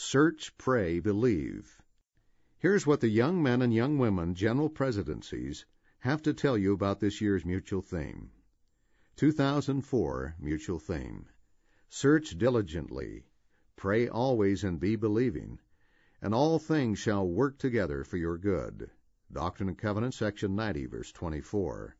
Search, pray, believe. Here's what the young men and young women general presidencies have to tell you about this year's mutual theme. 2004 mutual theme. Search diligently, pray always and be believing, and all things shall work together for your good. Doctrine and Covenants, section 90, verse 24.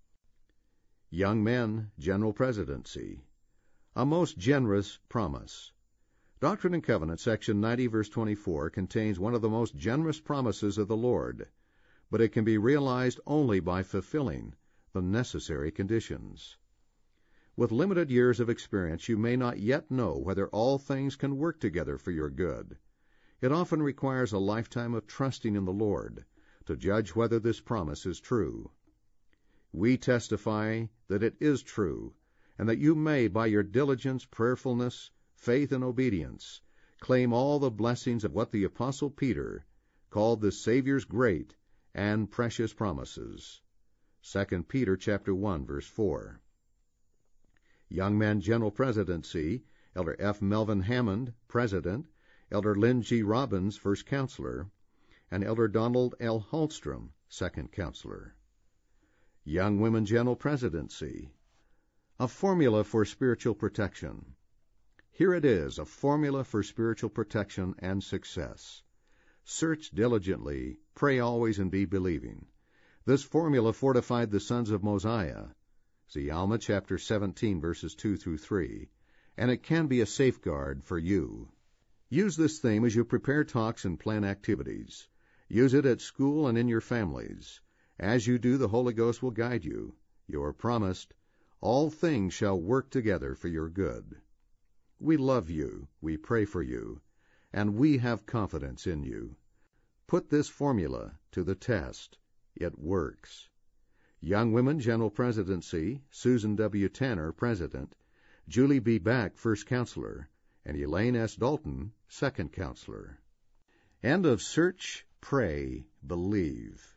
Young men, general presidency. A most generous promise. Doctrine and Covenants, section 90, verse 24, contains one of the most generous promises of the Lord, but it can be realized only by fulfilling the necessary conditions. With limited years of experience, you may not yet know whether all things can work together for your good. It often requires a lifetime of trusting in the Lord to judge whether this promise is true. We testify that it is true, and that you may, by your diligence, prayerfulness, faith, and obedience, claim all the blessings of what the Apostle Peter called the Savior's great and precious promises. 2 Peter chapter 1, verse 4. Young Men General Presidency, Elder F. Melvin Hammond, President, Elder Lynn G. Robbins, First Counselor, and Elder Donald L. Hallstrom, Second Counselor. Young Women General Presidency, a formula for spiritual protection. Here it is, a formula for spiritual protection and success. Search diligently, pray always, and be believing. This formula fortified the sons of Mosiah, see Alma chapter 17, verses 2 through 3, and it can be a safeguard for you. Use this theme as you prepare talks and plan activities. Use it at school and in your families. As you do, the Holy Ghost will guide you. You are promised, all things shall work together for your good. We love you, we pray for you, and we have confidence in you. Put this formula to the test. It works. Young Women General Presidency, Susan W. Tanner, President, Julie B. Back, First Counselor, and Elaine S. Dalton, Second Counselor. End of Search, Pray, Believe.